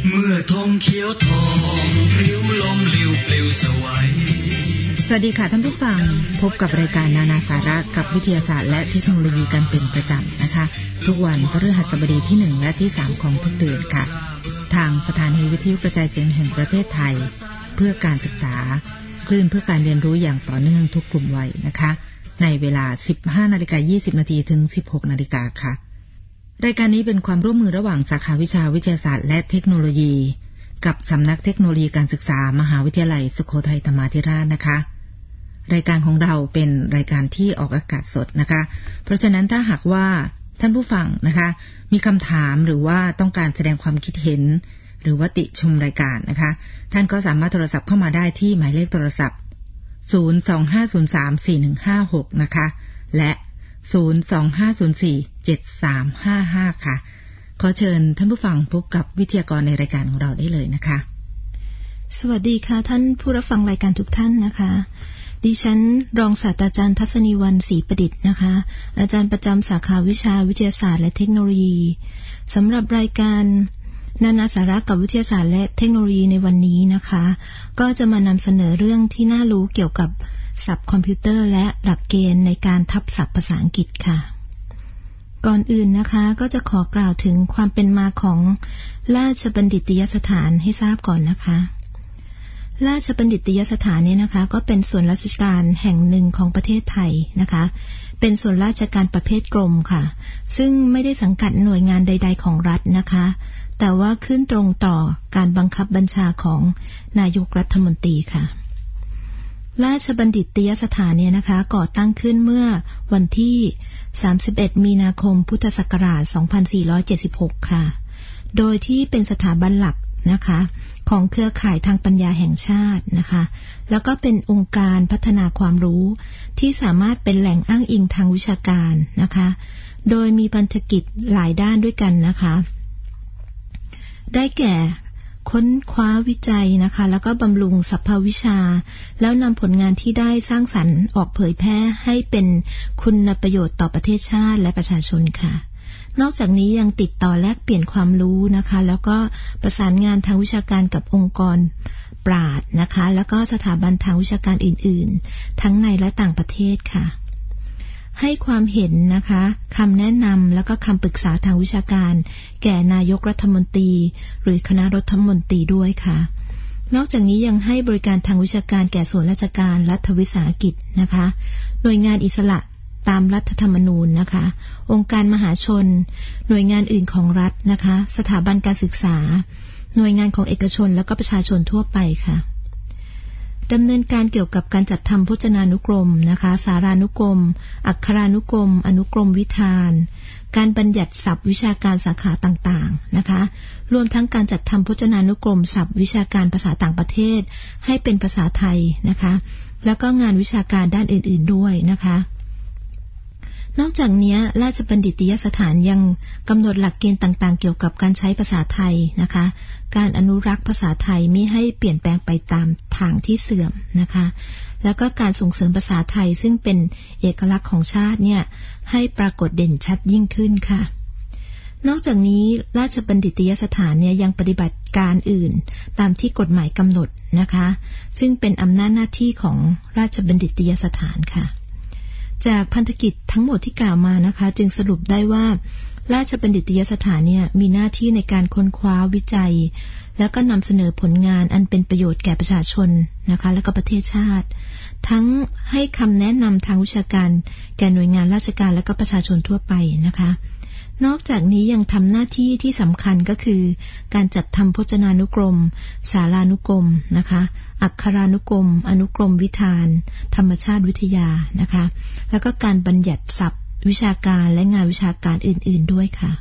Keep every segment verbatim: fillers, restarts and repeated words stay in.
เมื่อธงเขียวทองริ้วลมลิ้วปลิวสวัยสวัสดีค่ะท่านผู้ฟังพบกับรายการนานาสาระกับวิทยาศาสตร์และเทคโนโลยีกันเป็นประจำนะคะทุกวันพฤหัสบดีที่หนึ่งและที่สามของทุกเดือนค่ะทางสถานีวิทยุกระจายเสียงแห่งประเทศไทยเพื่อการศึกษาคลื่นเพื่อการเรียนรู้อย่างต่อเนื่องทุกกลุ่มวัยนะคะในเวลา สิบห้านาฬิกายี่สิบนาทีถึง สิบหกนาฬิกาค่ะรายการนี้เป็นความร่วมมือระหว่างสาขาวิชาวิทยาศาสตร์และเทคโนโลยีกับสำนักเทคโนโลยีการศึกษามหาวิทยาลัยสุโขทัยธรรมาธิราชนะคะรายการของเราเป็นรายการที่ออกอากาศสดนะคะเพราะฉะนั้นถ้าหากว่าท่านผู้ฟังนะคะมีคำถามหรือว่าต้องการแสดงความคิดเห็นหรือว่าติชมรายการนะคะท่านก็สามารถโทรศัพท์เข้ามาได้ที่หมายเลขโทรศัพท์ศูนย์ สอง ห้า ศูนย์ สาม สี่ หนึ่ง ห้า หกนะคะและศูนย์ สอง ห้า ศูนย์ สี่ เจ็ด สาม ห้า ห้าค่ะขอเชิญท่านผู้ฟังพบกับวิทยากรในรายการของเราได้เลยนะคะสวัสดีค่ะท่านผู้รับฟังรายการทุกท่านนะคะดิฉันรองศาสตราจารย์ทัศนีวรรณศรีประดิษฐ์นะคะอาจารย์ประจำสาขาวิชาวิทยาศาสตร์และเทคโนโลยีสำหรับรายการนานาสาระกับวิทยาศาสตร์และเทคโนโลยีในวันนี้นะคะก็จะมานำเสนอเรื่องที่น่ารู้เกี่ยวกับศัพท์คอมพิวเตอร์และหลักเกณฑ์ในการทับศัพท์ภาษาอังกฤษค่ะก่อนอื่นนะคะก็จะขอกล่าวถึงความเป็นมาของราชบัณฑิตยสถานให้ทราบก่อนนะคะราชบัณฑิตยสถานนี้นะคะก็เป็นส่วนราชการแห่งหนึ่งของประเทศไทยนะคะเป็นส่วนราชการประเภทกรมค่ะซึ่งไม่ได้สังกัดหน่วยงานใดๆของรัฐนะคะแต่ว่าขึ้นตรงต่อการบังคับบัญชาของนายกรัฐมนตรีค่ะราชบัณฑิตยสถานเนี่ยนะคะก่อตั้งขึ้นเมื่อวันที่สามสิบเอ็ดมีนาคมพุทธศักราชสองพันสี่ร้อยเจ็ดสิบหกค่ะโดยที่เป็นสถาบันหลักนะคะของเครือข่ายทางปัญญาแห่งชาตินะคะแล้วก็เป็นองค์การพัฒนาความรู้ที่สามารถเป็นแหล่งอ้างอิงทางวิชาการนะคะโดยมีพันธกิจหลายด้านด้วยกันนะคะได้แก่ค้นคว้าวิจัยนะคะแล้วก็บำรุงสรรพวิชาแล้วนำผลงานที่ได้สร้างสรรค์ออกเผยแพร่ให้เป็นคุณประโยชน์ต่อประเทศชาติและประชาชนค่ะนอกจากนี้ยังติดต่อแลกเปลี่ยนความรู้นะคะแล้วก็ประสานงานทางวิชาการกับองค์กรปราชญ์นะคะแล้วก็สถาบันทางวิชาการอื่นๆทั้งในและต่างประเทศค่ะให้ความเห็นนะคะคำแนะนำแล้วก็คำปรึกษาทางวิชาการแก่นายกรัฐมนตรีหรือคณะรัฐมนตรีด้วยค่ะนอกจากนี้ยังให้บริการทางวิชาการแก่ส่วนราชการรัฐวิสาหกิจนะคะหน่วยงานอิสระตามรัฐธรรมนูญนะคะองค์การมหาชนหน่วยงานอื่นของรัฐนะคะสถาบันการศึกษาหน่วยงานของเอกชนและก็ประชาชนทั่วไปค่ะดำเนินการเกี่ยวกับการจัดทำพจนานุกรมนะคะสารานุกรมอักขรานุกรมอนุกรมวิธานการบัญญัติศัพท์วิชาการสาขาต่างๆนะคะรวมทั้งการจัดทำพจนานุกรมศัพท์วิชาการภาษาต่างประเทศให้เป็นภาษาไทยนะคะแล้วก็งานวิชาการด้านอื่นๆด้วยนะคะนอกจากนี้ราชบัณฑิตยสถานยังกำหนดหลักเกณฑ์ต่างๆเกี่ยวกับการใช้ภาษาไทยนะคะการอนุรักษ์ภาษาไทยไม่ให้เปลี่ยนแปลงไปตามทางที่เสื่อมนะคะแล้วก็การส่งเสริมภาษาไทยซึ่งเป็นเอกลักษณ์ของชาติเนี่ยให้ปรากฏเด่นชัดยิ่งขึ้นค่ะนอกจากนี้ราชบัณฑิตยสถานเนี่ยยังปฏิบัติการอื่นตามที่กฎหมายกำหนดนะคะซึ่งเป็นอำนาจหน้าที่ของราชบัณฑิตยสถานค่ะจากพันธกิจทั้งหมดที่กล่าวมานะคะจึงสรุปได้ว่าราชบัณฑิตยสถานเนี่ยมีหน้าที่ในการค้นคว้าวิจัยแล้วก็นำเสนอผลงานอันเป็นประโยชน์แก่ประชาชนนะคะและก็ประเทศชาติทั้งให้คำแนะนำทางวิชาการแก่หน่วยงานราชการและก็ประชาชนทั่วไปนะคะนอกจากนี้ยังทำหน้าที่ที่สำคัญก็คือการจัดทำพจนานุกรมสารานุกรมนะคะอักขรานุกรมอนุกรมวิธานธรรมชาติวิทยานะคะแล้วก็การบัญญัติศัพท์วิชาการและงานวิชาการอื่นๆด้วยค่ะ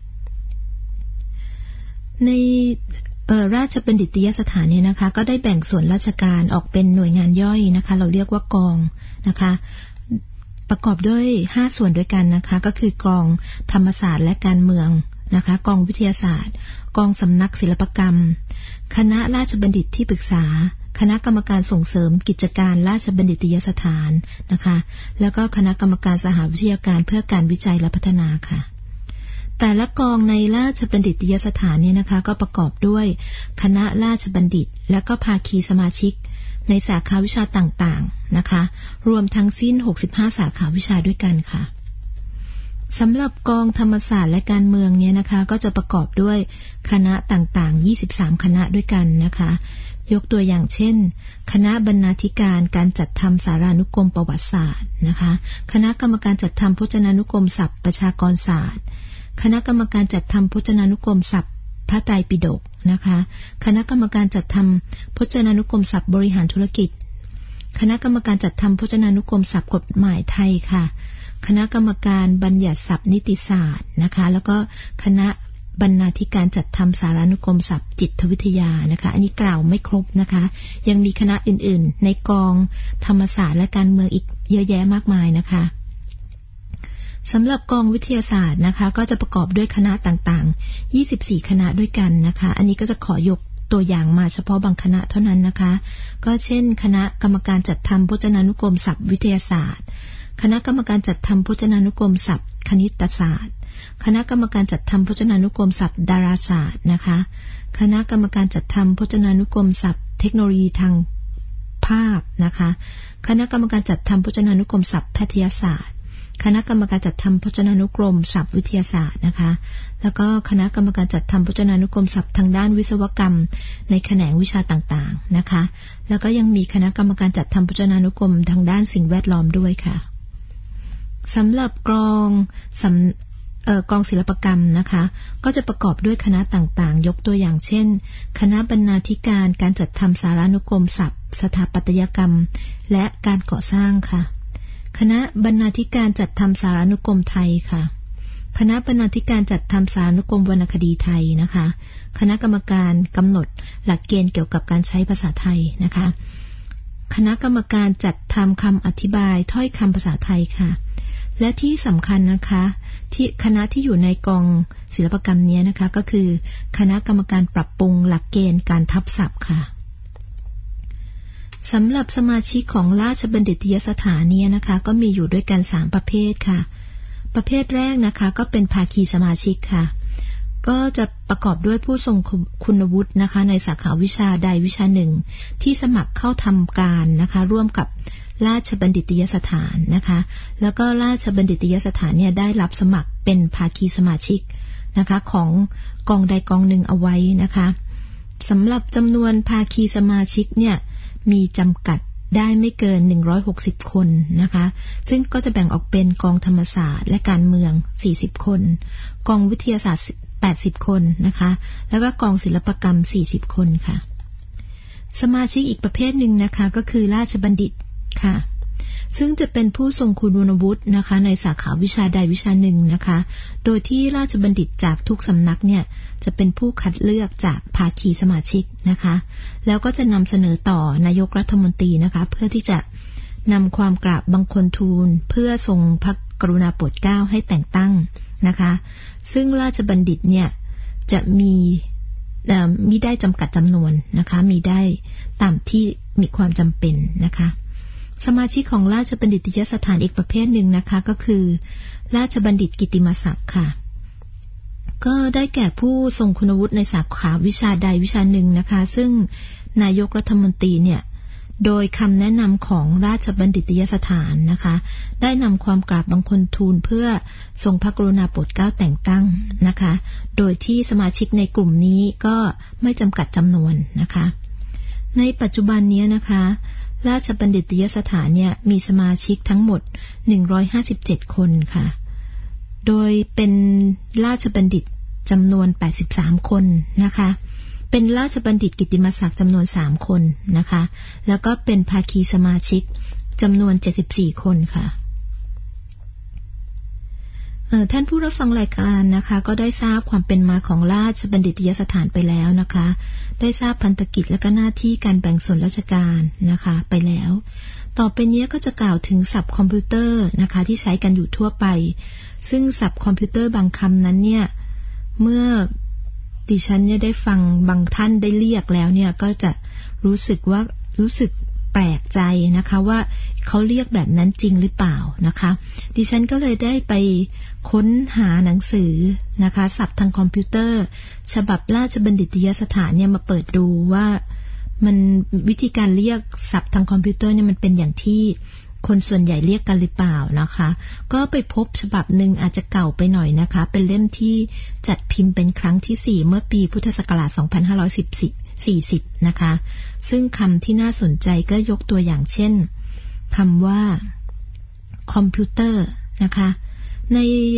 ในราชบัณฑิตยสถานเนี่ยนะคะก็ได้แบ่งส่วนราชการออกเป็นหน่วยงานย่อยนะคะเราเรียกว่ากองนะคะประกอบด้วยห้าส่วนด้วยกันนะคะก็คือกองธรรมศาสตร์และการเมืองนะคะกองวิทยาศาสตร์กองสำนักศิลปกรรมคณะราชบัณฑิตที่ปรึกษาคณะกรรมการส่งเสริมกิจการราชบัณฑิตยสถานนะคะแล้วก็คณะกรรมการสหวิทยาการเพื่อการวิจัยและพัฒนาค่ะแต่ละกองในราชบัณฑิตยสถานเนี่ยนะคะก็ประกอบด้วยคณะราชบัณฑิตและก็ภาคีสมาชิกในสาขาวิชาต่างๆนะคะรวมทั้งสิ้นหกสิบห้าสาขาวิชาด้วยกันค่ะสำหรับกองธรรมศาสตร์และการเมืองเนี่ยนะคะก็จะประกอบด้วยคณะต่างๆยี่สิบสามคณะด้วยกันนะคะยกตัวอย่างเช่นคณะบรรณาธิการการจัดทำสารานุกรมประวัติศาสตร์นะคะคณะกรรมการจัดทำพจนานุกรมศัพท์ประชากรศาสตร์คณะกรรมการจัดทำพจนานุกรมศัพท์พระไตรปิฎกนะคะคณะกรรมการจัดทำพจนานุกรมศัพท์บริหารธุรกิจคณะกรรมการจัดทำพจนานุกรมศัพท์กฎหมายไทยค่ะคณะกรรมการบัญญัติศัพท์นิติศาสตร์นะคะแล้วก็คณะบรรณาธิการจัดทำสารานุกรมศัพท์จิตวิทยานะคะอันนี้กล่าวไม่ครบนะคะยังมีคณะอื่นๆในกองธรรมศาสตร์และการเมืองอีกเยอะแยะมากมายนะคะสำหรับกองวิทยาศาสตร์นะคะก็จะประกอบด้วยคณะต่างๆยี่สิบสี่คณะด้วยกันนะคะอันนี้ก็จะขอยกตัวอย่างมาเฉพาะบางคณะเท่านั้นนะคะก็เช่นคณะกรรมการจัดทำพจนานุกรมศัพท์วิทยาศาสตร์คณะกรรมการจัดทำพจนานุกรมศัพท์คณิตศาสตร์คณะกรรมการจัดทำพจนานุกรมศัพท์ดาราศาสตร์นะคะคณะกรรมการจัดทำพจนานุกรมศัพท์เทคโนโลยีทางภาพนะคะคณะกรรมการจัดทำพจนานุกรมศัพท์แพทยศาสตร์คณะกรรมการจัดทำพจนานุกรมศัพท์วิทยาศาสตร์นะคะแล้วก็คณะกรรมการจัดทำพจนานุกรมศัพท์ทางด้านวิศวกรรมในแขนงวิชาต่างๆนะคะแล้วก็ยังมีคณะกรรมการจัดทำพจนานุกรมทางด้านสิ่งแวดล้อมด้วยค่ะสำหรับกองสำเอ่อกองศิลปกรรมนะคะก็จะประกอบด้วยคณะต่างๆยกตัวอย่างเช่นคณะบรรณาธิการการจัดทำสารานุกรมศัพท์สถาปัตยกรรมและการก่อสร้างค่ะคณะบรรณาธิการจัดทำสารานุกรมไทยค่ะคณะบรรณาธิการจัดทำสารานุกรมวรรณคดีไทยนะคะคณะกรรมการกำหนดหลักเกณฑ์เกี่ยวกับการใช้ภาษาไทยนะคะคณะกรรมการจัดทำคำอธิบายถ้อยคำภาษาไทยค่ะและที่สำคัญนะคะที่คณะที่อยู่ในกองศิลปกรรมนี้นะคะก็คือคณะกรรมการปรับปรุงหลักเกณฑ์การทับศัพท์ค่ะสำหรับสมาชิกของราชบัณฑิตยสถานนี้นะคะก็มีอยู่ด้วยกันสามประเภทค่ะประเภทแรกนะคะก็เป็นภาคีสมาชิกค่ะก็จะประกอบด้วยผู้ทรงคุณวุฒินะคะในสาขาวิชาใดวิชาหนึ่งที่สมัครเข้าทำการนะคะร่วมกับราชบัณฑิตยสถานนะคะแล้วก็ราชบัณฑิตยสถานเนี่ยได้รับสมัครเป็นภาคีสมาชิกนะคะของกองใดกองหนึ่งเอาไว้นะคะสำหรับจำนวนภาคีสมาชิกเนี่ยมีจำกัดได้ไม่เกินหนึ่งร้อยหกสิบคนนะคะซึ่งก็จะแบ่งออกเป็นกองธรรมศาสตร์และการเมืองสี่สิบคนกองวิทยาศาสตร์แปดสิบคนนะคะแล้วก็กองศิลปกรรมสี่สิบคนค่ะสมาชิกอีกประเภทหนึ่งนะคะก็คือราชบัณฑิตค่ะซึ่งจะเป็นผู้ทรงคุณวุฒินะคะในสาขาวิชาใดวิชาหนึ่งนะคะโดยที่ราชบัณฑิตจากทุกสำนักเนี่ยจะเป็นผู้คัดเลือกจากภาคีสมาชิกนะคะแล้วก็จะนำเสนอต่อนายกรัฐมนตรีนะคะเพื่อที่จะนำความกราบบังคมทูลเพื่อทรงพระกรุณาโปรดเกล้าให้แต่งตั้งนะคะซึ่งราชบัณฑิตเนี่ยจะมีมิได้จำกัดจำนวนนะคะมีได้ตามที่มีความจำเป็นนะคะสมาชิกของราชบัณฑิตยสถานอีกประเภทหนึ่งนะคะก็คือราชบัณฑิตกิตติมศักดิ์ค่ะก็ได้แก่ผู้ทรงคุณวุฒิในสาขาวิชาใดวิชาหนึ่งนะคะซึ่งนายกรัฐมนตรีเนี่ยโดยคำแนะนำของราชบัณฑิตยสถานนะคะได้นำความกราบบังคมทูลเพื่อทรงพระกรุณาโปรดเกล้าแต่งตั้งนะคะโดยที่สมาชิกในกลุ่มนี้ก็ไม่จำกัดจำนวนนะคะในปัจจุบันนี้นะคะราชบัณฑิตยสถานเนี่ยมีสมาชิกทั้งหมดหนึ่งร้อยห้าสิบเจ็ดคนค่ะโดยเป็นราชบัณฑิตจำนวนแปดสิบสามคนนะคะเป็นราชบัณฑิตกิตติมศักดิ์จำนวนสามคนนะคะแล้วก็เป็นภาคีสมาชิกจำนวนเจ็ดสิบสี่คนค่ะท่านผู้รับฟังรายการนะคะก็ได้ทราบความเป็นมาของราชบัณฑิตยสถานไปแล้วนะคะได้ทราบพันธกิจและก็หน้าที่การแบ่งส่วนราชการนะคะไปแล้วต่อไปนี้ก็จะกล่าวถึงศัพท์คอมพิวเตอร์นะคะที่ใช้กันอยู่ทั่วไปซึ่งศัพท์คอมพิวเตอร์บางคำนั้นเนี่ยเมื่อดิฉันเนี่ยได้ฟังบางท่านได้เรียกแล้วเนี่ยก็จะรู้สึกว่ารู้สึกแปลกใจนะคะว่าเขาเรียกแบบนั้นจริงหรือเปล่านะคะดิฉันก็เลยได้ไปค้นหาหนังสือนะคะศัพท์ทางคอมพิวเตอร์ฉบับราชบัณฑิตยสถานเนี่ยมาเปิดดูว่ามันวิธีการเรียกศัพท์ทางคอมพิวเตอร์เนี่ยมันเป็นอย่างที่คนส่วนใหญ่เรียกกันหรือเปล่านะคะก็ไปพบฉบับหนึ่งอาจจะเก่าไปหน่อยนะคะเป็นเล่มที่จัดพิมพ์เป็นครั้งที่สี่เมื่อปีพุทธศักราชสองพันห้าร้อยสี่สิบนะคะซึ่งคำที่น่าสนใจก็ยกตัวอย่างเช่นคำว่าคอมพิวเตอร์นะคะใน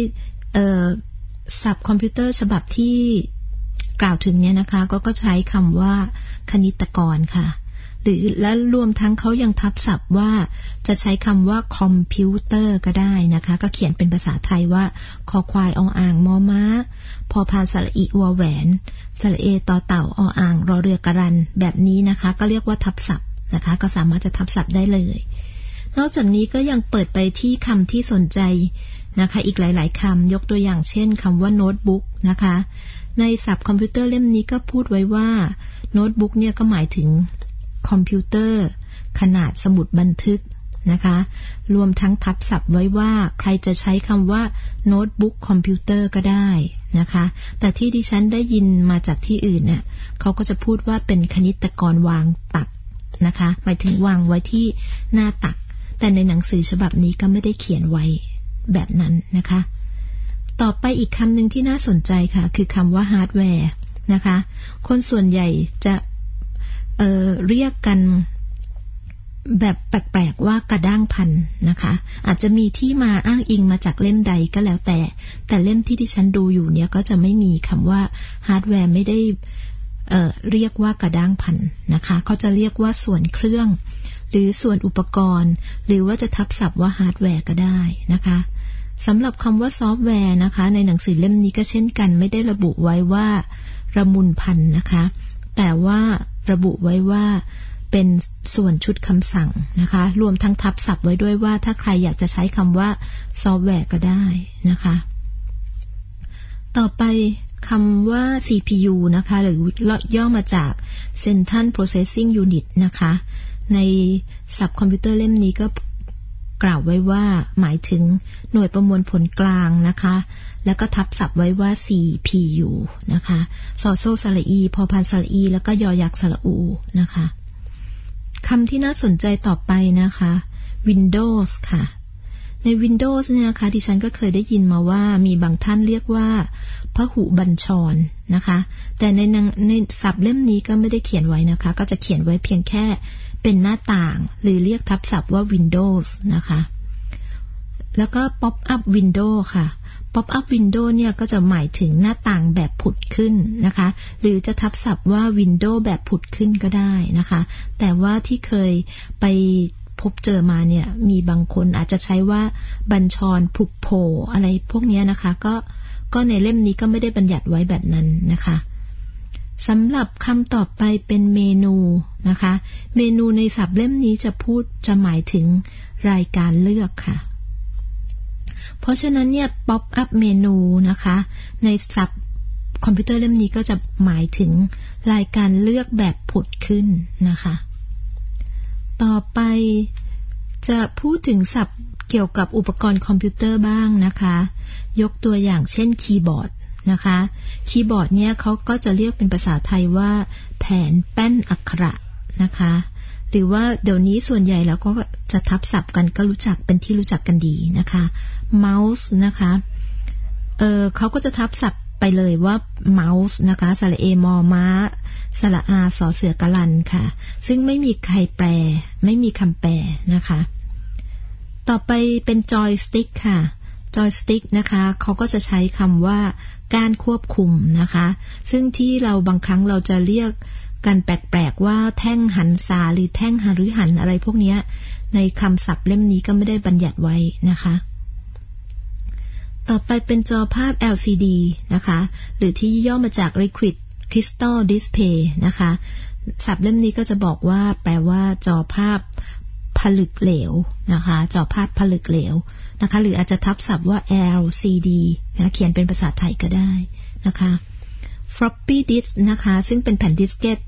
ศัพท์คอมพิวเตอร์ฉบับที่กล่าวถึงเนี่ยนะคะก็ก็ใช้คำว่าคณิตกรค่ะหรือและรวมทั้งเขายังทับศัพท์ว่าจะใช้คำว่าคอมพิวเตอร์ก็ได้นะคะก็เขียนเป็นภาษาไทยว่าคอควายออ่างมอม้าพอพานสระอิวอแหวนสระเอต่อเต่าออ่างรอเรือกรันแบบนี้นะคะก็เรียกว่าทับศัพท์นะคะก็สามารถจะทับศัพท์ได้เลยนอกจากนี้ก็ยังเปิดไปที่คำที่สนใจนะคะอีกหลายๆคำยกตัวอย่างเช่นคำว่าโน้ตบุ๊กนะคะในศัพท์คอมพิวเตอร์เล่มนี้ก็พูดไว้ว่าโน้ตบุ๊กเนี่ยก็หมายถึงคอมพิวเตอร์ขนาดสมุดบันทึกนะคะรวมทั้งทับศัพท์ไว้ว่าใครจะใช้คำว่าโน้ตบุ๊กคอมพิวเตอร์ก็ได้นะคะแต่ที่ดิฉันได้ยินมาจากที่อื่นเนี่ยเขาก็จะพูดว่าเป็นคณิตกรวางตักนะคะหมายถึงวางไว้ที่หน้าตักแต่ในหนังสือฉบับนี้ก็ไม่ได้เขียนไว้แบบนั้นนะคะต่อไปอีกคำหนึ่งที่น่าสนใจค่ะคือคำว่าฮาร์ดแวร์นะคะคนส่วนใหญ่จะเอ่อเรียกกันแบบแปลกๆว่ากระด้างพันนะคะอาจจะมีที่มาอ้างอิงมาจากเล่มใดก็แล้วแต่แต่เล่มที่ดิฉันดูอยู่เนี่ยก็จะไม่มีคำว่าฮาร์ดแวร์ไม่ได้เอ่อเรียกว่ากระด้างพันนะคะเขาจะเรียกว่าส่วนเครื่องหรือส่วนอุปกรณ์หรือว่าจะทับศัพท์ว่าฮาร์ดแวร์ก็ได้นะคะสำหรับคำว่าซอฟต์แวร์นะคะในหนังสือเล่มนี้ก็เช่นกันไม่ได้ระบุไว้ว่าระมุนพันนะคะแต่ว่าระบุไว้ว่าเป็นส่วนชุดคำสั่งนะคะรวมทั้งทับศัพท์ไว้ด้วยว่าถ้าใครอยากจะใช้คำว่าซอฟต์แวร์ก็ได้นะคะต่อไปคำว่า ซี พี ยู นะคะหรือย่อมาจาก Central Processing Unit นะคะในศัพท์คอมพิวเตอร์เล่มนี้ก็กล่าวไว้ว่าหมายถึงหน่วยประมวลผลกลางนะคะแล้วก็ทับศัพท์ไว้ว่า ซี พี ยู นะคะซอโซสระอีพอพานสระอีแล้วก็ยอยักษ์สระอูนะคะคำที่น่าสนใจต่อไปนะคะ Windows ค่ะใน Windows เนี่ยนะคะดิฉันก็เคยได้ยินมาว่ามีบางท่านเรียกว่าพหุบัญชรนะคะแต่ในในศัพท์เล่มนี้ก็ไม่ได้เขียนไว้นะคะก็จะเขียนไว้เพียงแค่เป็นหน้าต่างหรือเรียกทับศัพท์ว่า Windows นะคะแล้วก็ Pop up Window ค่ะ Pop up Window เนี่ยก็จะหมายถึงหน้าต่างแบบผุดขึ้นนะคะหรือจะทับศัพท์ว่า Window แบบผุดขึ้นก็ได้นะคะแต่ว่าที่เคยไปพบเจอมาเนี่ยมีบางคนอาจจะใช้ว่าบัญชรผุดโผล่อะไรพวกนี้นะคะก็ก็ในเล่มนี้ก็ไม่ได้บัญญัติไว้แบบนั้นนะคะสำหรับคำต่อไปเป็นเมนูนะคะเมนูในศัพท์เล่มนี้จะพูดจะหมายถึงรายการเลือกค่ะเพราะฉะนั้นเนี่ย pop up เมนูนะคะในศัพท์คอมพิวเตอร์เล่มนี้ก็จะหมายถึงรายการเลือกแบบผุดขึ้นนะคะต่อไปจะพูดถึงศัพท์เกี่ยวกับอุปกรณ์คอมพิวเตอร์บ้างนะคะยกตัวอย่างเช่นคีย์บอร์ดนะคะคีย์บอร์ดเนี่ยเขาก็จะเรียกเป็นภาษาไทยว่าแผนแป้นอักขระนะคะหรือว่าเดี๋ยวนี้ส่วนใหญ่แล้วก็จะทับศัพท์กันก็รู้จักเป็นที่รู้จักกันดีนะคะเมาส์นะคะเออเขาก็จะทับศัพท์ไปเลยว่าเมาส์นะคะสระเอมอม้าสระอาสอเสือกะลันค่ะซึ่งไม่มีใครแปลไม่มีคำแปลนะคะต่อไปเป็นจอยสติ๊กค่ะจอยสติ๊กนะคะเขาก็จะใช้คำว่าการควบคุมนะคะซึ่งที่เราบางครั้งเราจะเรียกกันแปลกๆว่าแท่งหันษาหรือแท่งหฤหันอะไรพวกนี้ในคำศัพท์เล่มนี้ก็ไม่ได้บัญญัติไว้นะคะต่อไปเป็นจอภาพ แอล ซี ดี นะคะหรือที่ย่อมาจาก Liquid Crystal Display นะคะศัพท์เล่มนี้ก็จะบอกว่าแปลว่าจอภาพผลึกเหลวนะคะจอภาพผลึกเหลวนะคะหรืออาจจะทับศัพท์ว่า แอล ซี ดี นะเขียนเป็นภาษาไทยก็ได้นะคะ floppy disk นะคะซึ่งเป็นแผ่นดิสเกต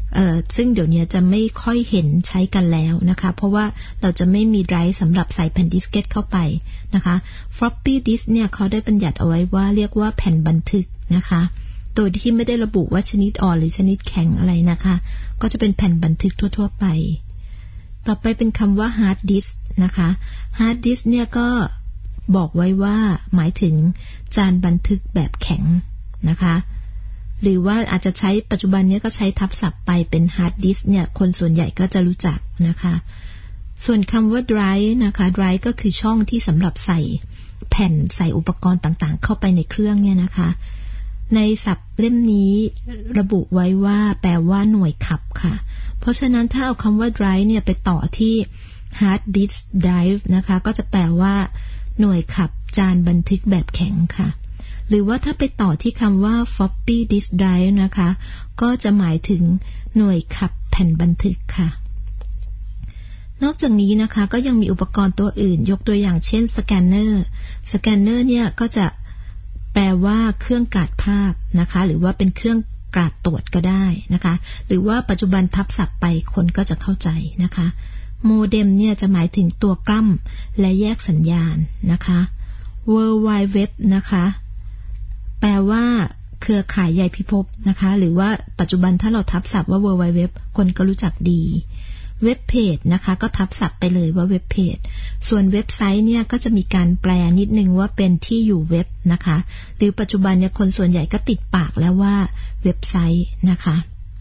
เอ่อซึ่งเดี๋ยวนี้จะไม่ค่อยเห็นใช้กันแล้วนะคะเพราะว่าเราจะไม่มีไดรฟ์สำหรับใส่แผ่นดิสเกตเข้าไปนะคะ floppy disk เนี่ยเขาได้บัญญัติเอาไว้ว่าเรียกว่าแผ่นบันทึกนะคะโดยที่ไม่ได้ระบุว่าชนิดอ่อนหรือชนิดแข็งอะไรนะคะก็จะเป็นแผ่นบันทึกทั่วๆไปต่อไปเป็นคำว่า hard disk นะคะ hard disk เนี่ยก็บอกไว้ว่าหมายถึงจานบันทึกแบบแข็งนะคะหรือว่าอาจจะใช้ปัจจุบันนี้ก็ใช้ทับศัพท์ไปเป็น hard disk เนี่ยคนส่วนใหญ่ก็จะรู้จักนะคะส่วนคำว่า drive นะคะ drive ก็คือช่องที่สำหรับใส่แผ่นใส่อุปกรณ์ต่างๆเข้าไปในเครื่องเนี่ยนะคะในศัพท์เล่มนี้ระบุไว้ว่าแปลว่าหน่วยขับค่ะเพราะฉะนั้นถ้าเอาคำว่า drive เนี่ยไปต่อที่ hard disk drive นะคะก็จะแปลว่าหน่วยขับจานบันทึกแบบแข็งค่ะหรือว่าถ้าไปต่อที่คำว่า floppy disk drive นะคะก็จะหมายถึงหน่วยขับแผ่นบันทึกค่ะนอกจากนี้นะคะก็ยังมีอุปกรณ์ตัวอื่นยกตัวอย่างเช่นสแกนเนอร์สแกนเนอร์เนี่ยก็จะแปลว่าเครื่องกาดภาพนะคะหรือว่าเป็นเครื่องกาดตรวจก็ได้นะคะหรือว่าปัจจุบันทับศัพท์ไปคนก็จะเข้าใจนะคะโมเด็มเนี่ยจะหมายถึงตัวกล้ำและแยกสัญญาณนะคะ World Wide Web นะคะแปลว่าเครือข่ายใยพิภพนะคะหรือว่าปัจจุบันถ้าเราทับศัพท์ว่า World Wide Web คนก็รู้จักดีเว็บเพจนะคะก็ทับศัพท์ไปเลยว่าเว็บเพจส่วนเว็บไซต์เนี่ยก็จะมีการแปลนิดนึงว่าเป็นที่อยู่เว็บนะคะหรือปัจจุบันเนี่ยคนส่วนใหญ่ก็ติดปากแล้วว่าเว็บไซต์นะคะ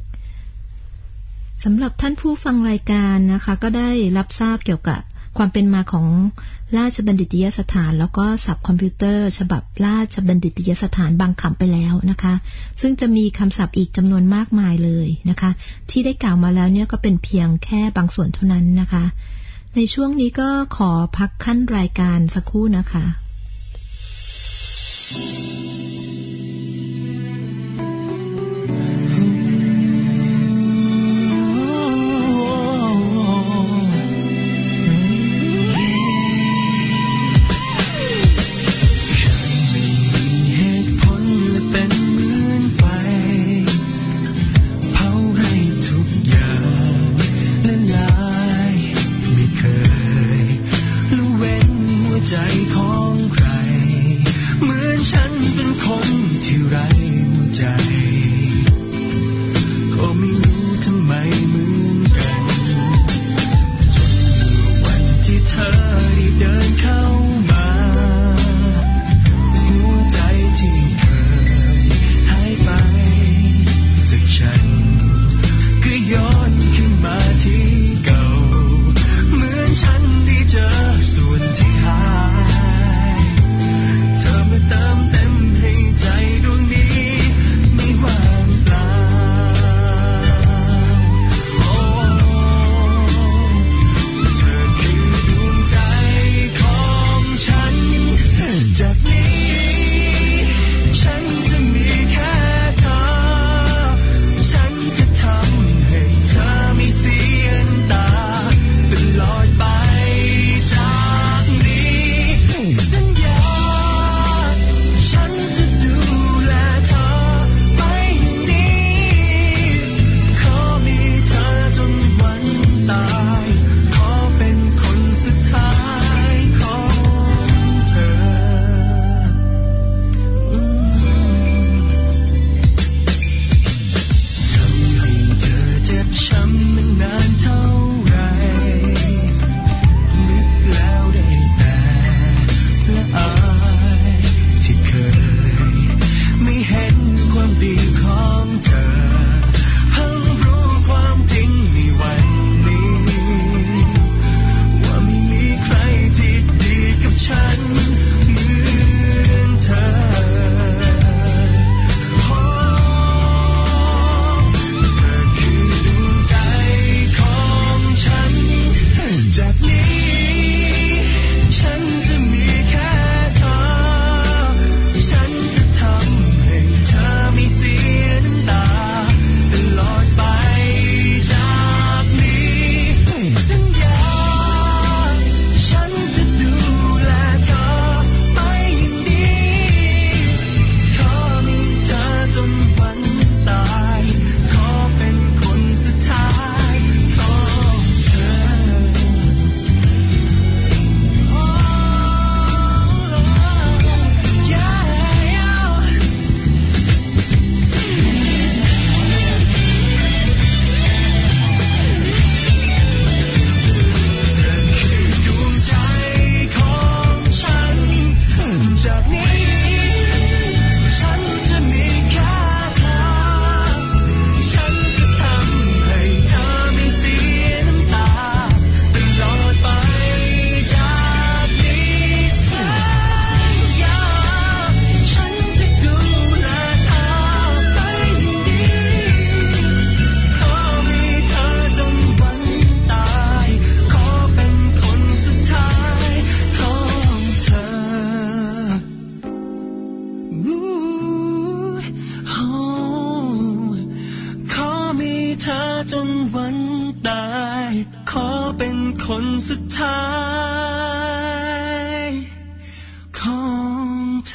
สำหรับท่านผู้ฟังรายการนะคะก็ได้รับทราบเกี่ยวกับความเป็นมาของราชบัณฑิตยสถานแล้วก็ศัพท์คอมพิวเตอร์ฉบับราชบัณฑิตยสถานบางคำไปแล้วนะคะซึ่งจะมีคำศัพท์อีกจำนวนมากมายเลยนะคะที่ได้กล่าวมาแล้วเนี่ยก็เป็นเพียงแค่บางส่วนเท่านั้นนะคะในช่วงนี้ก็ขอพักขั้นรายการสักครู่นะคะใจของใครเหมือนฉันเป็นคนจนวันตายขอเป็นคนสุดท้ายของเธ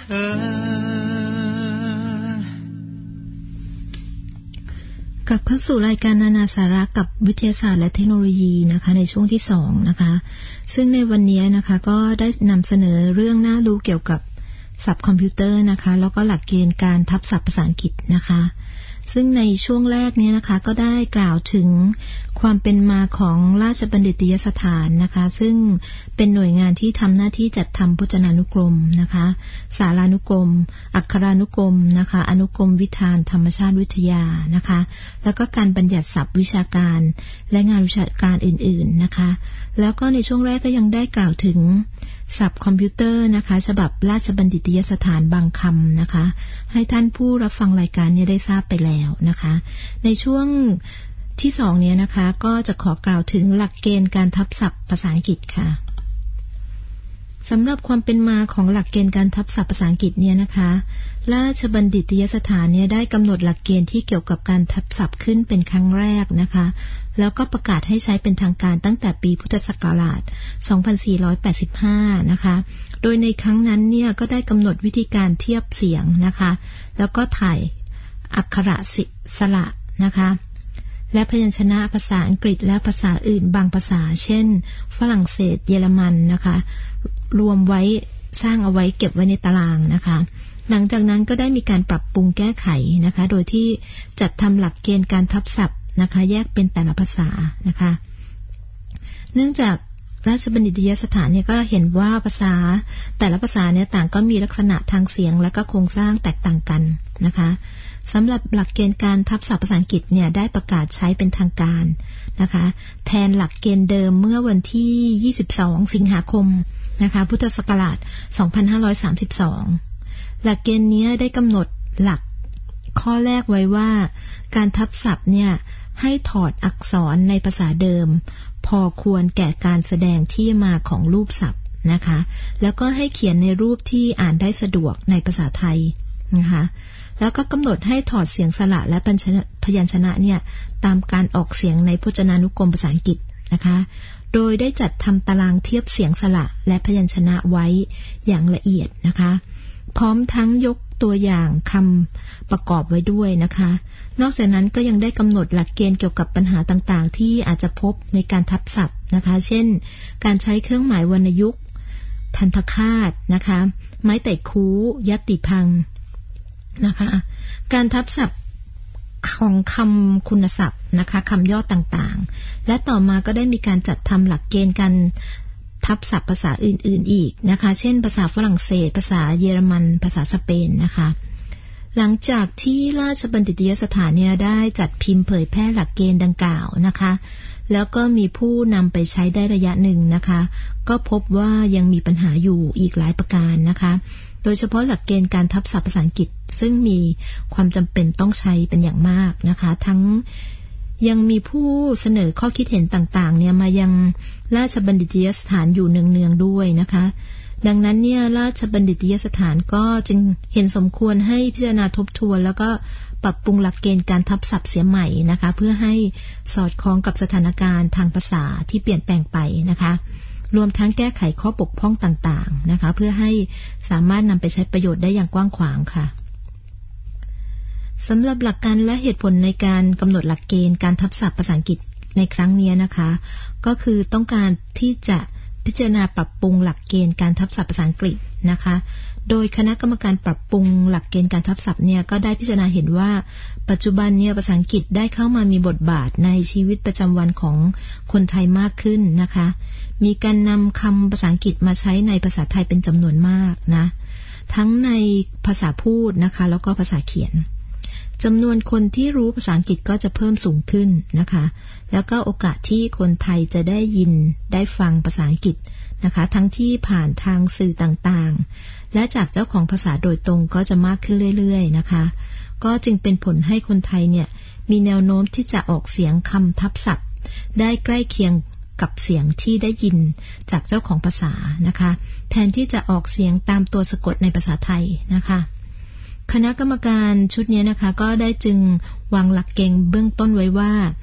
อกลับเข้าสู่รายการนานาสาระกับวิทยาศาสตร์และเทคโนโลยีนะคะในช่วงที่สองนะคะซึ่งในวันนี้นะคะก็ได้นำเสนอเรื่องน่ารู้เกี่ยวกับศัพท์คอมพิวเตอร์นะคะแล้วก็หลักเกณฑ์การทับศัพท์ภาษาอังกฤษนะคะซึ่งในช่วงแรกนี้นะคะก็ได้กล่าวถึงความเป็นมาของราชบัณฑิตยสถานนะคะซึ่งเป็นหน่วยงานที่ทำหน้าที่จัดทำพจนานุกรมนะคะสารานุกรมอักขรานุกรมนะคะอนุกรมวิธานธรรมชาติวิทยานะคะแล้วก็การบัญญัติศัพท์วิชาการและงานวิชาการอื่นๆนะคะแล้วก็ในช่วงแรกก็ยังได้กล่าวถึงศัพท์คอมพิวเตอร์นะคะฉบับราชบัณฑิตยสถานบางคำนะคะให้ท่านผู้รับฟังรายการนี้ได้ทราบไปแล้วนะคะในช่วงที่สองนี้นะคะก็จะขอกล่าวถึงหลักเกณฑ์การทับศัพท์ภาษาอังกฤษค่ะสำหรับความเป็นมาของหลักเกณฑ์การทับศัพท์ภาษาอังกฤษเนี่ยนะคะราชบัณฑิตยสถานเนี่ยได้กำหนดหลักเกณฑ์ที่เกี่ยวกับการทับศัพท์ขึ้นเป็นครั้งแรกนะคะแล้วก็ประกาศให้ใช้เป็นทางการตั้งแต่ปีพุทธศักราชสองพันสี่ร้อยแปดสิบห้านะคะโดยในครั้งนั้นเนี่ยก็ได้กำหนดวิธีการเทียบเสียงนะคะแล้วก็ถ่ายอักขระสระนะคะและพยัญชนะภาษาอังกฤษและภาษาอื่นบางภาษาเช่นฝรั่งเศสเยอรมันนะคะรวมไว้สร้างเอาไว้เก็บไว้ในตารางนะคะหลังจากนั้นก็ได้มีการปรับปรุงแก้ไขนะคะโดยที่จัดทำหลักเกณฑ์การทับศัพท์นะคะแยกเป็นแต่ละภาษานะคะเนื่องจากราชบัณฑิตยสถานเนี่ยก็เห็นว่าภาษาแต่ละภาษาเนี่ยต่างก็มีลักษณะทางเสียงและก็โครงสร้างแตกต่างกันนะคะสำหรับหลักเกณฑ์การทับศัพท์ภาษาอังกฤษเนี่ยได้ประกาศใช้เป็นทางการนะคะแทนหลักเกณฑ์เดิมเมื่อวันที่ยี่สิบสองสิงหาคมนะคะพุทธศักราชสองพันห้าร้อยสามสิบสองหลักเกณฑ์นี้ได้กำหนดหลักข้อแรกไว้ว่าการทับศัพท์เนี่ยให้ถอดอักษรในภาษาเดิมพอควรแก่การแสดงที่มาของรูปศัพท์นะคะแล้วก็ให้เขียนในรูปที่อ่านได้สะดวกในภาษาไทยนะคะแล้วก็กำหนดให้ถอดเสียงสระและพยัญชนะเนี่ยตามการออกเสียงในพจนานุกรมภาษาอังกฤษนะคะโดยได้จัดทำตารางเทียบเสียงสระและพยัญชนะไว้อย่างละเอียดนะคะพร้อมทั้งยกตัวอย่างคำประกอบไว้ด้วยนะคะนอกจากนั้นก็ยังได้กำหนดหลักเกณฑ์เกี่ยวกับปัญหาต่างๆที่อาจจะพบในการทับศัพท์นะคะเช่นการใช้เครื่องหมายวรรณยุกต์ทันตคาตนะคะไม้ไต่คูยัตติพังนะคะการทับศัพท์ของคำคุณศัพท์นะคะคำย่อต่างๆและต่อมาก็ได้มีการจัดทำหลักเกณฑ์การทับศัพท์ภาษาอื่นๆอีกนะคะเช่นภาษาฝรั่งเศสภาษาเยอรมันภาษาสเปนนะคะหลังจากที่ราชบัณฑิตยสถานเนี่ยได้จัดพิมพ์เผยแพร่หลักเกณฑ์ดังกล่าวนะคะแล้วก็มีผู้นำไปใช้ได้ระยะหนึ่งนะคะก็พบว่ายังมีปัญหาอยู่อีกหลายประการนะคะโดยเฉพาะหลักเกณฑ์การทับศัพท์ภาษาอังกฤษซึ่งมีความจำเป็นต้องใช้เป็นอย่างมากนะคะทั้งยังมีผู้เสนอข้อคิดเห็นต่างๆเนี่ยมายังราชบัณฑิตยสถานอยู่เนืองๆด้วยนะคะดังนั้นเนี่ยราชบัณฑิตยสถานก็จึงเห็นสมควรให้พิจารณาทบทวนแล้วก็ปรับปรุงหลักเกณฑ์การทับศัพท์เสียใหม่นะคะเพื่อให้สอดคล้องกับสถานการณ์ทางภาษาที่เปลี่ยนแปลงไปนะคะรวมทั้งแก้ไขข้อบกพร่องต่างๆนะคะเพื่อให้สามารถนำไปใช้ประโยชน์ได้อย่างกว้างขวางค่ะสำหรับหลักการและเหตุผลในการกำหนดหลักเกณฑ์การทับศัพท์ภาษาอังกฤษในครั้งนี้นะคะก็คือต้องการที่จะพิจารณาปรับปรุงหลักเกณฑ์การทับศัพท์ภาษาอังกฤษนะคะโดยคณะกรรมการปรับปรุงหลักเกณฑ์การทับศัพท์เนี่ยก็ได้พิจารณาเห็นว่าปัจจุบันเนี่ยภาษาอังกฤษได้เข้ามามีบทบาทในชีวิตประจำวันของคนไทยมากขึ้นนะคะมีการนำคำภาษาอังกฤษมาใช้ในภาษาไทยเป็นจำนวนมากนะทั้งในภาษาพูดนะคะแล้วก็ภาษาเขียนจำนวนคนที่รู้ภาษาอังกฤษก็จะเพิ่มสูงขึ้นนะคะแล้วก็โอกาสที่คนไทยจะได้ยินได้ฟังภาษาอังกฤษนะคะทั้งที่ผ่านทางสื่อต่างๆและจากเจ้าของภาษาโดยตรงก็จะมากขึ้นเรื่อยๆนะคะก็จึงเป็นผลให้คนไทยเนี่ยมีแนวโน้มที่จะออกเสียงคำทับศัพท์ได้ใกล้เคียงกับเสียงที่ได้ยินจากเจ้าของภาษานะคะแทนที่จะออกเสียงตามตัวสะกดในภาษาไทยนะคะคณะกรรมการชุดนี้นะคะก็ได้จึงวางหลักเกณฑ์เบื้องต้นไว้ว่า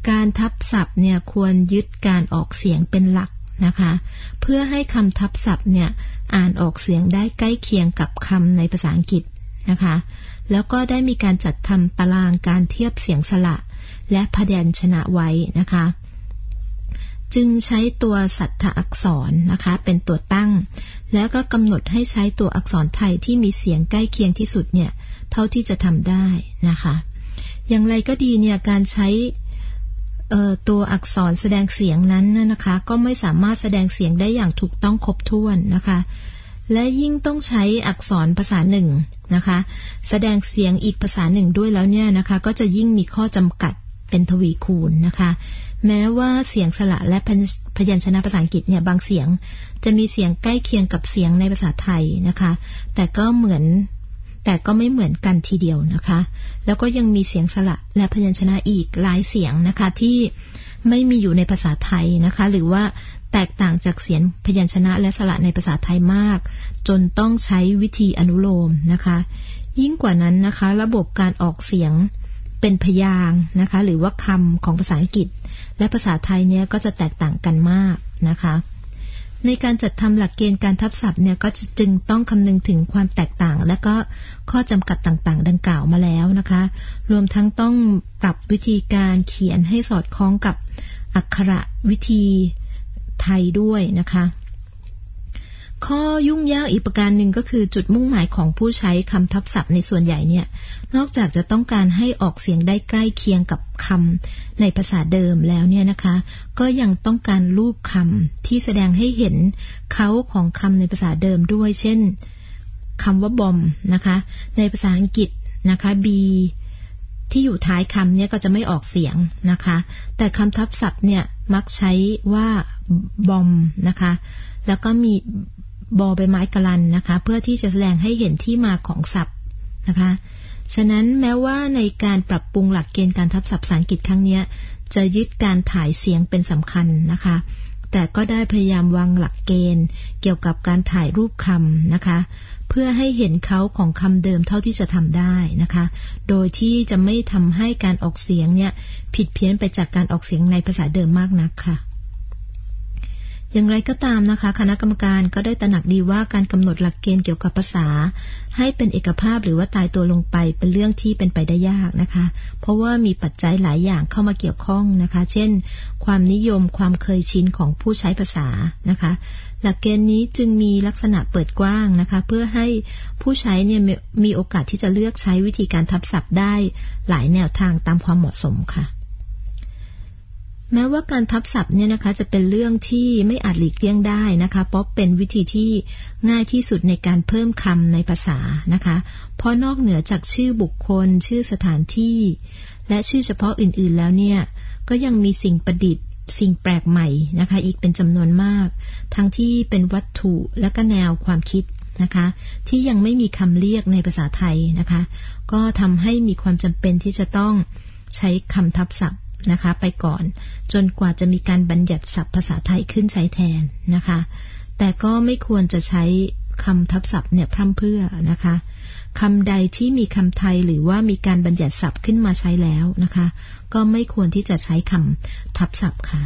การทับศัพท์เนี่ยควรยึดการออกเสียงเป็นหลักนะคะเพื่อให้คำทับศัพท์เนี่ยอ่านออกเสียงได้ใกล้เคียงกับคำในภาษาอังกฤษนะคะแล้วก็ได้มีการจัดทำตารางการเทียบเสียงสระและพยัญชนะไว้นะคะจึงใช้ตัวสัทธอักษรนะคะเป็นตัวตั้งแล้วก็กำหนดให้ใช้ตัวอักษรไทยที่มีเสียงใกล้เคียงที่สุดเนี่ยเท่าที่จะทำได้นะคะอย่างไรก็ดีเนี่ยการใช้เอ่อตัวอักษรแสดงเสียงนั้นนะคะก็ไม่สามารถแสดงเสียงได้อย่างถูกต้องครบถ้วนนะคะและยิ่งต้องใช้อักษรภาษาหนึ่งนะคะแสดงเสียงอีกภาษาหนึ่งด้วยแล้วเนี่ยนะคะก็จะยิ่งมีข้อจำกัดเป็นทวีคูณนะคะแม้ว่าเสียงสระและพยัญชนะภาษาอังกฤษเนี่ยบางเสียงจะมีเสียงใกล้เคียงกับเสียงในภาษาไทยนะคะแต่ก็เหมือนแต่ก็ไม่เหมือนกันทีเดียวนะคะแล้วก็ยังมีเสียงสระและพยัญชนะอีกหลายเสียงนะคะที่ไม่มีอยู่ในภาษาไทยนะคะหรือว่าแตกต่างจากเสียงพยัญชนะและสระในภาษาไทยมากจนต้องใช้วิธีอนุโลมนะคะยิ่งกว่านั้นนะคะระบบการออกเสียงเป็นพยางค์นะคะหรือว่าคำของภาษาอังกฤษและภาษาไทยเนี่ยก็จะแตกต่างกันมากนะคะในการจัดทำหลักเกณฑ์การทับศัพท์เนี่ยก็จึงต้องคำนึงถึงความแตกต่างและก็ข้อจำกัดต่างๆดังกล่าวมาแล้วนะคะรวมทั้งต้องปรับวิธีการเขียนให้สอดคล้องกับอักขระวิธีไทยด้วยนะคะข้อยุ่งยากอีกประการหนึ่งก็คือจุดมุ่งหมายของผู้ใช้คำทับศัพท์ในส่วนใหญ่เนี่ยนอกจากจะต้องการให้ออกเสียงได้ใกล้เคียงกับคำในภาษาเดิมแล้วเนี่ยนะคะก็ยังต้องการรูปคำที่แสดงให้เห็นเขาของคำในภาษาเดิมด้วยเช่นคำว่าบอมนะคะในภาษาอังกฤษนะคะ b ที่อยู่ท้ายคำเนี่ยก็จะไม่ออกเสียงนะคะแต่คำทับศัพท์เนี่ยมักใช้ว่าบอมนะคะแล้วก็มีบอใบไม้กะลันนะคะเพื่อที่จะแสดงให้เห็นที่มาของศัพท์นะคะฉะนั้นแม้ว่าในการปรับปรุงหลักเกณฑ์การทับศัพท์ภาษาอังกฤษครั้งนี้จะยึดการถ่ายเสียงเป็นสำคัญนะคะแต่ก็ได้พยายามวางหลักเกณฑ์เกี่ยวกับการถ่ายรูปคำนะคะเพื่อให้เห็นเขาของคำเดิมเท่าที่จะทำได้นะคะโดยที่จะไม่ทำให้การออกเสียงเนี่ยผิดเพี้ยนไปจากการออกเสียงในภาษาเดิมมากนักค่ะอย่างไรก็ตามนะคะคณะกรรมการก็ได้ตระหนักดีว่าการกำหนดหลักเกณฑ์เกี่ยวกับภาษาให้เป็นเอกภาพหรือว่าตายตัวลงไปเป็นเรื่องที่เป็นไปได้ยากนะคะเพราะว่ามีปัจจัยหลายอย่างเข้ามาเกี่ยวข้องนะคะเช่นความนิยมความเคยชินของผู้ใช้ภาษานะคะหลักเกณฑ์นี้จึงมีลักษณะเปิดกว้างนะคะเพื่อให้ผู้ใช้เนี่ยมีโอกาสที่จะเลือกใช้วิธีการทับศัพท์ได้หลายแนวทางตามความเหมาะสมค่ะแม้ว่าการทับศัพท์เนี่ยนะคะจะเป็นเรื่องที่ไม่อาจหลีกเลี่ยงได้นะคะเพราะเป็นวิธีที่ง่ายที่สุดในการเพิ่มคำในภาษานะคะเพราะนอกเหนือจากชื่อบุคคลชื่อสถานที่และชื่อเฉพาะอื่นๆแล้วเนี่ยก็ยังมีสิ่งประดิษฐ์สิ่งแปลกใหม่นะคะอีกเป็นจำนวนมากทั้งที่เป็นวัตถุและก็แนวความคิดนะคะที่ยังไม่มีคำเรียกในภาษาไทยนะคะก็ทำให้มีความจำเป็นที่จะต้องใช้คำทับศัพท์นะคะไปก่อนจนกว่าจะมีการบัญญัติศัพท์ภาษาไทยขึ้นใช้แทนนะคะแต่ก็ไม่ควรจะใช้คำทับศัพท์เนี่ยพร่ำเพรื่อนะคะคำใดที่มีคำไทยหรือว่ามีการบัญญัติศัพท์ขึ้นมาใช้แล้วนะคะก็ไม่ควรที่จะใช้คำทับศัพท์ค่ะ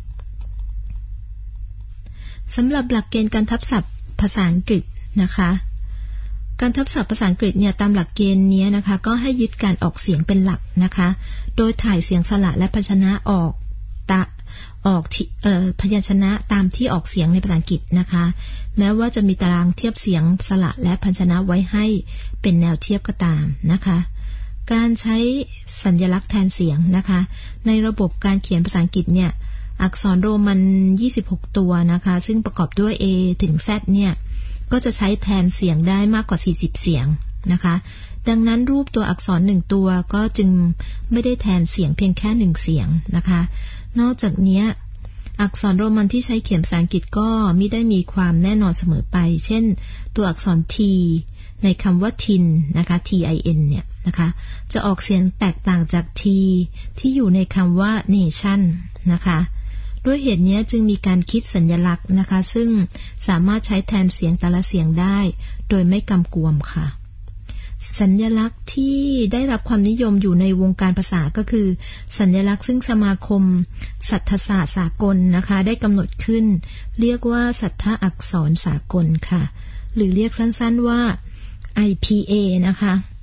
สำหรับหลักเกณฑ์การทับศัพท์ภาษาอังกฤษนะคะการทับศัพท์ภาษาอังกฤษเนี่ยตามหลักเกณฑ์นี้นะคะก็ให้ยึดการออกเสียงเป็นหลักนะคะโดยถ่ายเสียงสระและพยัญชนะออกตะออกเอ่อพยัญชนะตามที่ออกเสียงในภาษาอังกฤษนะคะแม้ว่าจะมีตารางเทียบเสียงสระและพยัญชนะไว้ให้เป็นแนวเทียบก็ตามนะคะการใช้สัญลักษณ์แทนเสียงนะคะในระบบการเขียนภาษาอังกฤษเนี่ยอักษรโรมันยี่สิบหกตัวนะคะซึ่งประกอบด้วย A ถึง Z เนี่ยก็จะใช้แทนเสียงได้มากกว่าสี่สิบเสียงนะคะดังนั้นรูปตัวอักษรหนึ่งตัวก็จึงไม่ได้แทนเสียงเพียงแค่หนึ่งเสียงนะคะนอกจากนี้อักษรโรมันที่ใช้เขียนภาษาอังกฤษก็ไม่ได้มีความแน่นอนเสมอไปเช่นตัวอักษร T ในคำว่า tin นะคะ tin เนี่ยนะคะจะออกเสียงแตกต่างจาก T ที่อยู่ในคำว่า nation นะคะด้วยเหตุนี้จึงมีการคิดสัญลักษณ์นะคะซึ่งสามารถใช้แทนเสียงแต่ละเสียงได้โดยไม่กำกวมค่ะสัญลักษณ์ที่ได้รับความนิยมอยู่ในวงการภาษาก็คือสัญลักษณ์ซึ่งสมาคมสัทธศาสตร์สากลนะคะได้กำหนดขึ้นเรียกว่าสัทธอักษรสากลค่ะหรือเรียกสั้นๆว่า ไอ พี เอ นะคะ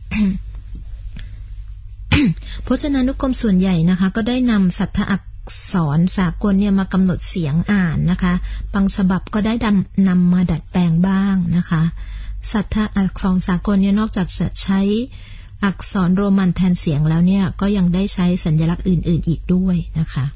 พจนานุกรมส่วนใหญ่นะคะก็ได้นำสัทธอักษรสากลเนี่ยมากำหนดเสียงอ่านนะคะบางฉบับก็ได้นำมาดัดแปลงบ้างนะคะสัทธอักษรสากลเนี่ยนอกจากจะใช้อักษรโรมันแทนเสียงแล้วเนี่ยก็ยังได้ใช้สัญลักษณ์อื่นๆอีกด้วยนะคะ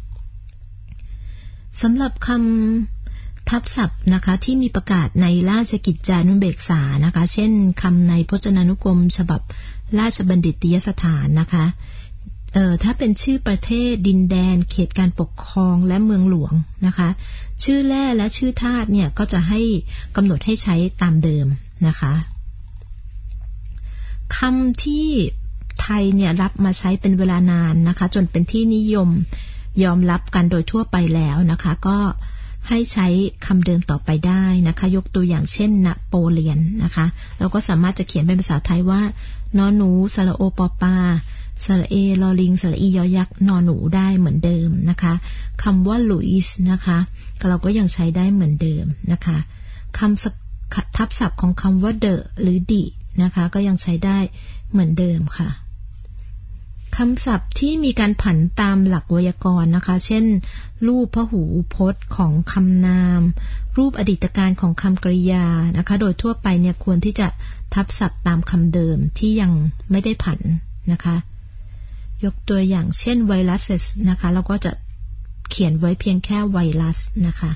สำหรับคำทับศัพท์นะคะที่มีประกาศในราชกิจจานุเบกษานะคะเช่นคำในพจนานุกรมฉบับราชบัณฑิตยสถานนะคะเอ่อถ้าเป็นชื่อประเทศดินแดนเขตการปกครองและเมืองหลวงนะคะชื่อแร่และชื่อธาตุเนี่ยก็จะให้กำหนดให้ใช้ตามเดิมนะคะคำที่ไทยเนี่ยรับมาใช้เป็นเวลานานนะคะจนเป็นที่นิยมยอมรับกันโดยทั่วไปแล้วนะคะก็ให้ใช้คำเดิมต่อไปได้นะคะยกตัวอย่างเช่นนโปเลียนนะคะเราก็สามารถจะเขียนเป็นภาษาไทยว่านอหนูสระโอปอปาสระเอลอลิงสระอียอยักษ์นอหนูได้เหมือนเดิมนะคะคำว่าลุยส์นะคะเราก็ยังใช้ได้เหมือนเดิมนะคะคำทับศัพท์ของคำว่าเดอะหรือดินะคะก็ยังใช้ได้เหมือนเดิมค่ะคำศัพท์ที่มีการผันตามหลักไวยากรณ์นะคะเช่นรูปพหูพจน์ของคำนามรูปอดีตการของคำกริยานะคะโดยทั่วไปเนี่ยควรที่จะทับศัพท์ตามคำเดิมที่ยังไม่ได้ผันนะคะยกตัวอย่างเช่นไวรัสนะคะเราก็จะเขียนไว้เพียงแค่ไวรัสนะคะ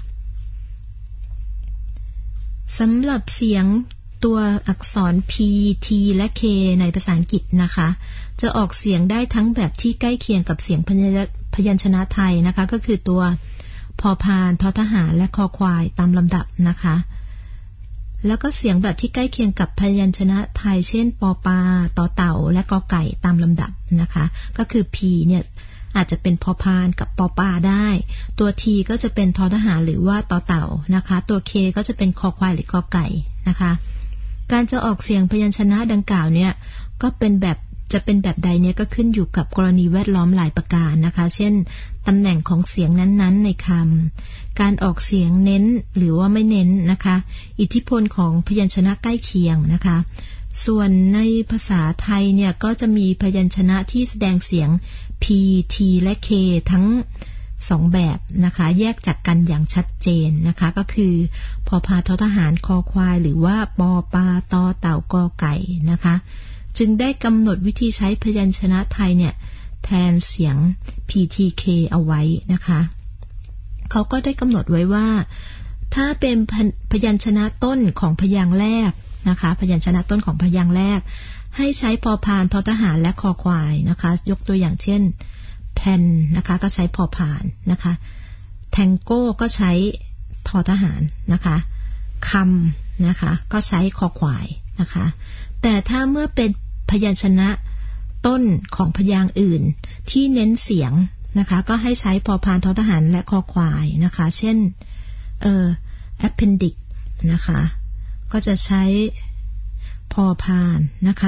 สำหรับเสียงตัวอักษร P T และ K ในภาษาอังกฤษนะคะจะออกเสียงได้ทั้งแบบที่ใกล้เคียงกับเสียงพยัญชนะไทยนะคะก็คือตัวพอพานทอทหารและคอควายตามลำดับนะคะแล้วก็เสียงแบบที่ใกล้เคียงกับพยัญชนะไทยเช่นปอปาตอเต่าและกอไก่ตามลำดับนะคะก็คือ P เนี่ยอาจจะเป็นพอพานกับปอปาได้ตัว T ก็จะเป็นทอทหารหรือว่าตอเต่านะคะตัว K ก็จะเป็นคอควายหรือกอไก่นะคะการจะออกเสียงพยัญชนะดังกล่าวเนี่ยก็เป็นแบบจะเป็นแบบใดเนี่ยก็ขึ้นอยู่กับกรณีแวดล้อมหลายประการนะคะเช่นตำแหน่งของเสียงนั้นๆในคำการออกเสียงเน้นหรือว่าไม่เน้นนะคะอิทธิพลของพยัญชนะใกล้เคียงนะคะส่วนในภาษาไทยเนี่ยก็จะมีพยัญชนะที่แสดงเสียง P T และ K ทั้งสองแบบนะคะแยกจากกันอย่างชัดเจนนะคะก็คือพอพาทอทหารคอควายหรือว่าปอปาตอเต่ากอไก่นะคะจึงได้กำหนดวิธีใช้พยัญชนะไทยเนี่ยแทนเสียง P T K เอาไว้นะคะเขาก็ได้กำหนดไว้ว่าถ้าเป็นพยัญชนะต้นของพยางค์แรกนะคะพยัญชนะต้นของพยางค์แรกให้ใช้พอพานทอทหารและคอควายนะคะยกตัวอย่างเช่นแพลนนะคะก็ใช้พอพานนะคะแทงโก้ก็ใช้ทอทหารนะคะคำนะคะก็ใช้คอควายนะคะแต่ถ้าเมื่อเป็นพยัญชนะต้นของพยางค์อื่นที่เน้นเสียงนะคะก็ให้ใช้พอพานทอทหารและคอควายนะคะเช่นเอ่อ appendix นะคะก็จะใช้พอพานนะคะ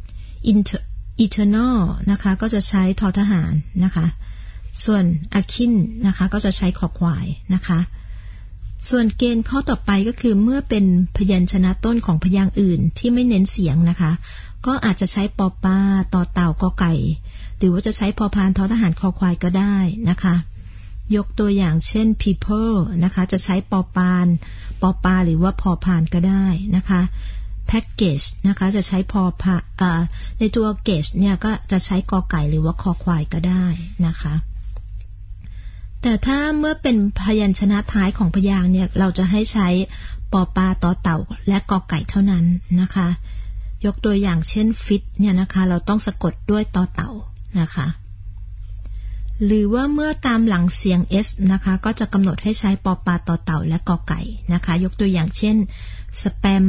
inter eternal นะคะก็จะใช้ทอทหารนะคะส่วนอาคินนะคะก็จะใช้คอควายนะคะส่วนเกณฑ์ข้อต่อไปก็คือเมื่อเป็นพยัญชนะต้นของพยางค์อื่นที่ไม่เน้นเสียงนะคะก็อาจจะใช้ปอปาต่อเต่ากอไก่หรือว่าจะใช้พอพานทอทหารคอควายก็ได้นะคะยกตัวอย่างเช่น people นะคะจะใช้ปอปานปอปาหรือว่าพอพานก็ได้นะคะpackage นะคะจะใช้พอพาในตัว gauge เนี่ยก็จะใช้กอไก่หรือว่าคอควายก็ได้นะคะแต่ถ้าเมื่อเป็นพยัญชนะท้ายของพยางค์เนี่ยเราจะให้ใช้ปอปาตอเต่าและกอไก่เท่านั้นนะคะยกตัวอย่างเช่น fit เนี่ยนะคะเราต้องสะกดด้วยตอเต่านะคะหรือว่าเมื่อตามหลังเสียง s นะคะก็จะกำหนดให้ใช้ปอปาตอเต่าและกอไก่นะคะยกตัวอย่างเช่น spam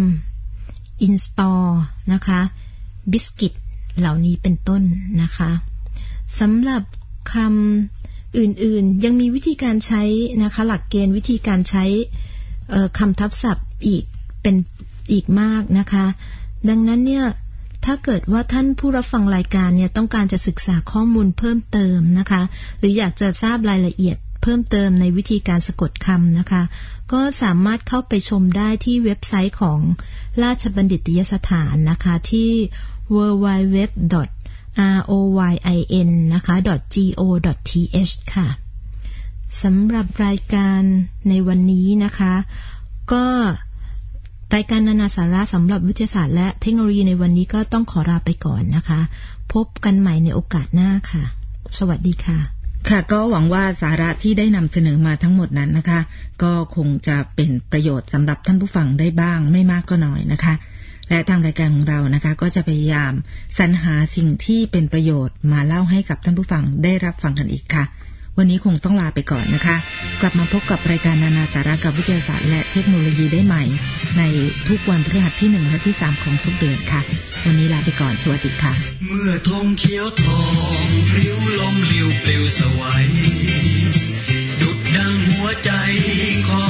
install นะคะ biscuit เหล่านี้เป็นต้นนะคะสำหรับคำอื่นๆยังมีวิธีการใช้นะคะหลักเกณฑ์วิธีการใช้คำทับศัพท์อีกเป็นอีกมากนะคะดังนั้นเนี่ยถ้าเกิดว่าท่านผู้รับฟังรายการเนี่ยต้องการจะศึกษาข้อมูลเพิ่มเติมนะคะหรืออยากจะทราบรายละเอียดเพิ่มเติมในวิธีการสะกดคำนะคะก็สามารถเข้าไปชมได้ที่เว็บไซต์ของราชบัณฑิตยสถานนะคะที่ ดับเบิลยู ดับเบิลยู ดับเบิลยู ดอท อาร์ โอ วาย ไอ เอ็น นะคะ .go .th ค่ะสำหรับรายการในวันนี้นะคะก็รายการนานาสาระสำหรับวิทยาศาสตร์และเทคโนโลยีในวันนี้ก็ต้องขอลาไปก่อนนะคะพบกันใหม่ในโอกาสหน้าค่ะสวัสดีค่ะค่ะก็หวังว่าสาระที่ได้นำเสนอมาทั้งหมดนั้นนะคะก็คงจะเป็นประโยชน์สำหรับท่านผู้ฟังได้บ้างไม่มากก็น้อยนะคะและทางรายการของเรานะคะก็จะพยายามสรรหาสิ่งที่เป็นประโยชน์มาเล่าให้กับท่านผู้ฟังได้รับฟังกันอีกค่ะวันนี้คงต้องลาไปก่อนนะคะกลับมาพบกับรายการนานาสาระกับวิทยาศาสตร์และเทคโนโลยีได้ใหม่ในทุกวันพฤหัสที่หนึ่งและที่สามของทุกเดือนค่ะวันนี้ลาไปก่อนสวัสดีค่ะเมื่อธงเขียวทองพริ้วลมลิ้วปลิวสวัยดุจดังหัวใจของ